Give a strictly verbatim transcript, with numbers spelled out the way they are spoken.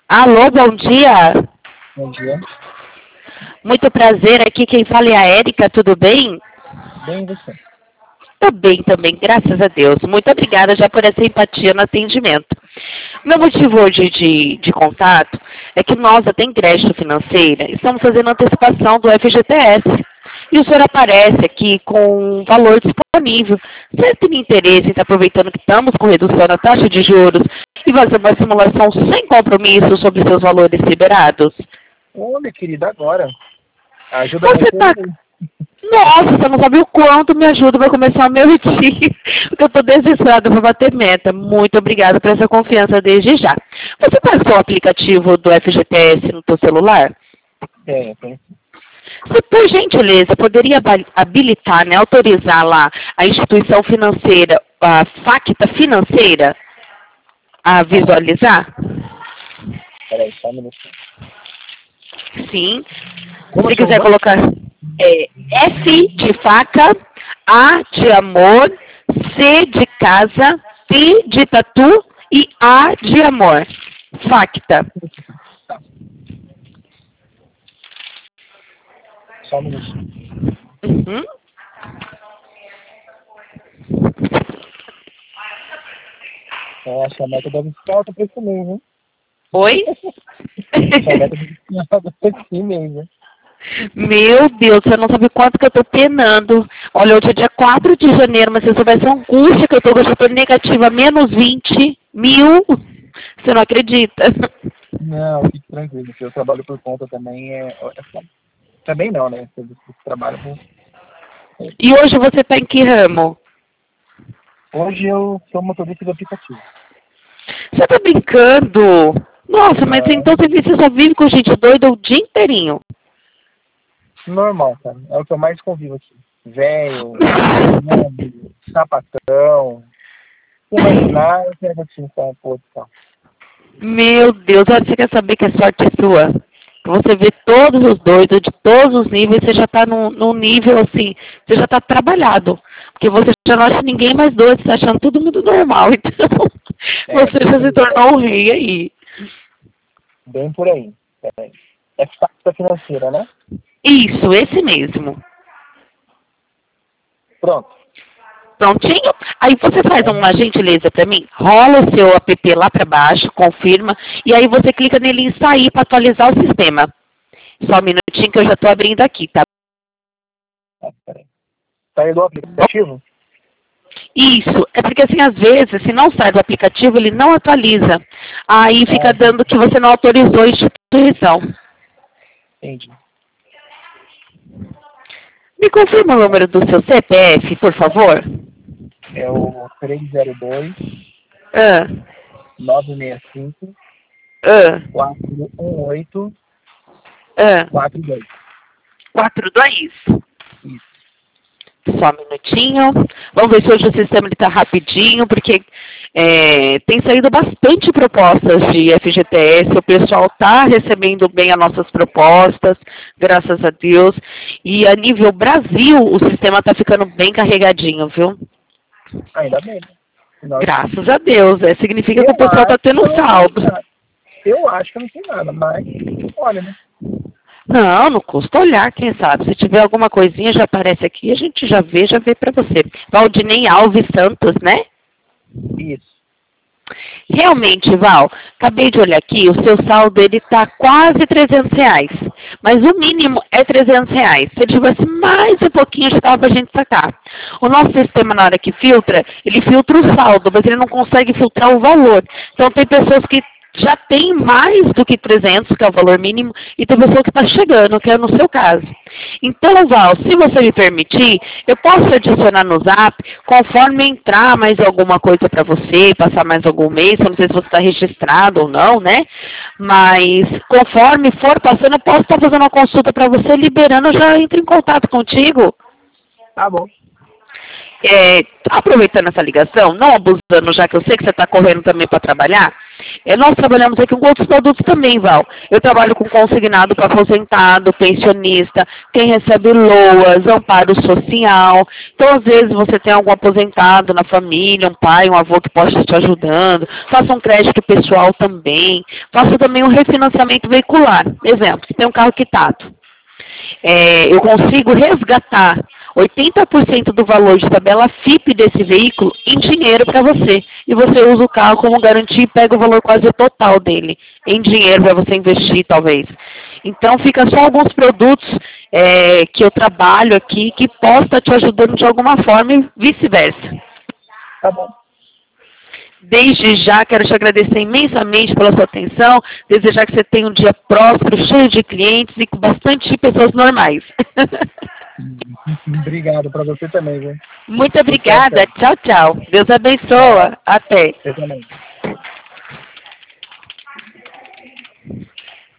Alô, bom dia. Bom dia. Muito prazer, aqui quem fala é a Érica, tudo bem? Bem, e você? Tô bem também, graças a Deus. Muito obrigada já por essa empatia no atendimento. Meu motivo hoje de, de contato é que nós, a Tem Crédito Financeira, estamos fazendo antecipação do F G T S. E o senhor aparece aqui com um valor disponível. Você tem interesse em estar aproveitando que estamos com redução na taxa de juros e fazer uma simulação sem compromisso sobre seus valores liberados? Olha, querida, agora. Ajuda Você muito. tá... Nossa, você não sabe o quanto me ajuda para começar o meu dia. Porque eu estou desesperada para bater meta. Muito obrigada por essa confiança desde já. Você baixou o aplicativo do F G T S no seu celular? Tem, tem. Você, por gentileza, poderia habilitar, né, autorizar lá a instituição financeira, a Facta Financeira, a visualizar? Peraí, só um minutinho. Sim. Como Se chama? quiser colocar é, F de faca, A de amor, C de casa, T de tatu e A de amor. Facta. Tá. Só um minutinho. Uhum. Nossa, a meta deve ficar alta pra esse mês, hein? Oi? Essa meta deve ficar alta pra esse mês, hein? Meu Deus, você não sabe quanto que eu tô penando. Olha, hoje é dia quatro de janeiro, mas você soubesse a angústia que eu tô, que eu já tô negativa, menos vinte mil. Você não acredita. Não, fique tranquilo, que eu trabalho por conta também. É, é, também não, né? Eu trabalho por... E hoje você tá em que ramo? Hoje eu sou motorista de aplicativo. Você tá brincando? Nossa, mas Não, então você só vive com gente doida o dia inteirinho. normal, cara. É o que eu mais convivo aqui. Velho, nome, sapatão. Se imaginar, eu quero te ensinar um pouco, tá? Meu Deus, olha, você quer saber que a sorte é sua? Você vê todos os doidos, de todos os níveis, você já está num, num nível assim, você já está trabalhado. Porque você já não acha ninguém mais doido, você está achando todo mundo normal. Então, É, você já se tornou um rei aí. bem por aí. É, é Facta Financeira, né? Isso, esse mesmo. Pronto. Prontinho? Aí você faz uma gentileza para mim, rola o seu app lá para baixo, confirma, e aí você clica nele em sair para atualizar o sistema. Só um minutinho que eu já estou abrindo aqui, tá? Ah, peraí. Saiu do aplicativo? Isso, é porque assim, às vezes, se não sai do aplicativo, ele não atualiza. Aí fica Ah, dando que você não autorizou a instituição. entendi. Me confirma o número do seu C P F, por favor? É o três zero dois, Ah, nove seis cinco, ah, quatro um oito, ah. quatro dois. quatro dois. Isso. Só um minutinho. Vamos ver se hoje o sistema está rapidinho, porque é, tem saído bastante propostas de F G T S. O pessoal está recebendo bem as nossas propostas, graças a Deus. E a nível Brasil, o sistema está ficando bem carregadinho, viu? Ainda bem, né? Nós- Graças a Deus. É, significa que Eu o pessoal está acho tendo que não saldo. tem nada. Eu acho que não tem nada, mas olha, né? Não, não custa olhar, quem sabe. Se tiver alguma coisinha, já aparece aqui, a gente já vê, já vê para você. Valdinei Alves Santos, né? Isso. Realmente, Val, acabei de olhar aqui, o seu saldo ele está quase trezentos reais. Mas o mínimo é trezentos reais. Se ele tivesse mais um pouquinho, já dava para a gente sacar. O nosso sistema, na hora que filtra, ele filtra o saldo, mas ele não consegue filtrar o valor. Então, tem pessoas que já tem mais do que trezentos, que é o valor mínimo, e tem pessoa que está chegando, que é no seu caso. Então, Val, se você me permitir, eu posso adicionar no Zap, conforme entrar mais alguma coisa para você, passar mais algum mês, eu não sei se você está registrado ou não, né? Mas, conforme for passando, eu posso estar fazendo uma consulta para você, liberando, eu já entro em contato contigo. Tá bom. é, aproveitando essa ligação, não abusando, já que eu sei que você está correndo também para trabalhar, é, nós trabalhamos aqui com outros produtos também, Val. Eu trabalho com consignado para aposentado, pensionista, quem recebe loas, amparo social. Então, às vezes, você tem algum aposentado na família, um pai, um avô que possa estar te ajudando. Faça um crédito pessoal também. Faça também um refinanciamento veicular. Exemplo, você tem um carro quitado. É, eu consigo resgatar oitenta por cento do valor de tabela F I P desse veículo em dinheiro para você. E você usa o carro como garantia e pega o valor quase total dele em dinheiro para você investir, talvez. Então, fica só alguns produtos é, que eu trabalho aqui que possa estar te ajudando de alguma forma e vice-versa. Tá bom. Desde já, quero te agradecer imensamente pela sua atenção, desejar que você tenha um dia próspero, cheio de clientes e com bastante pessoas normais. Obrigado para você também, viu? Muito obrigada. Tchau, tchau. Deus abençoa. Até. Você também.